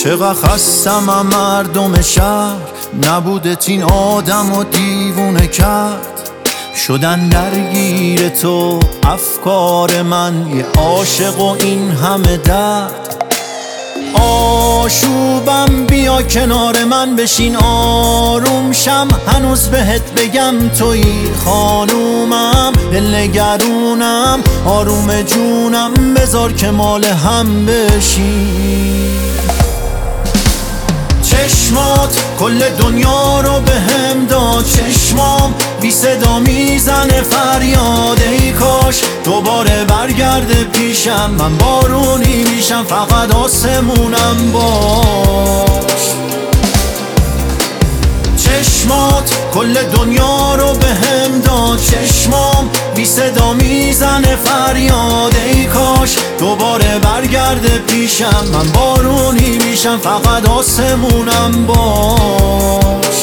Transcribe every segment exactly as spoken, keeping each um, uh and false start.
چقدر خستم مردم شهر، نبودت این آدم و دیوونه کرد. شدن درگیر تو افکار من، یه عاشق و این همه درد. آشوبم بیا کنار من، بشین آروم شم، هنوز بهت بگم تویی خانومم. دلنگرونم آروم جونم، بذار که مال هم بشین. چشمات کل دنیا رو به هم داد، چشمام بی صدا میزنه فریاد. ای کاش دوباره برگرده پیشم، من بارونی میشم فقط آسمونم باش. چشمات کل دنیا رو به هم داد، چشمام بی صدا میزنه فریاد. ای کاش دوباره برگرده پیشم، من بارونی میشم فقط آسمونم باش.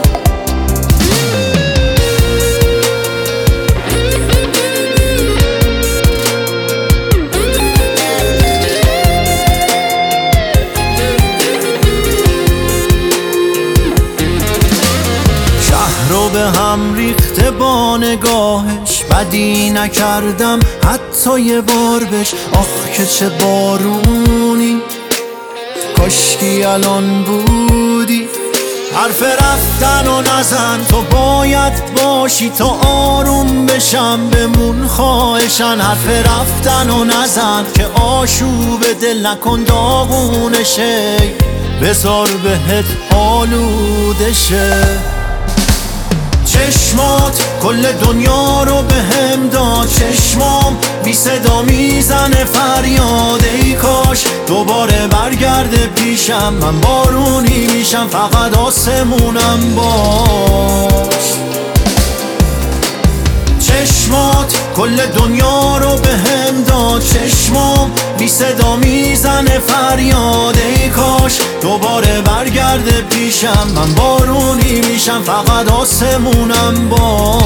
رو به هم ریخته با نگاهش، بدی نکردم حتی یه بار بش. آخ که چه بارونی، کاشکی الان بودی. حرف رفتن و نزن، تو باید باشی تا آروم بشم. بمون خواهشن، حرف رفتن و نزن که آشوب دل نکن داغونشه، بذار بهت آلوده شه. چشمات کل دنیا رو به هم داد، چشمام بی صدا میزنه فریاد. ای کاش دوباره برگرده پیشم، من بارونی میشم فقط آسمونم باش. چشمات کل دنیا رو به هم داد، چشمام بی صدا میزنه فریاد. ای کاش دوباره برگرده پیشم، من بارونی میشم فقط آسمونم باش.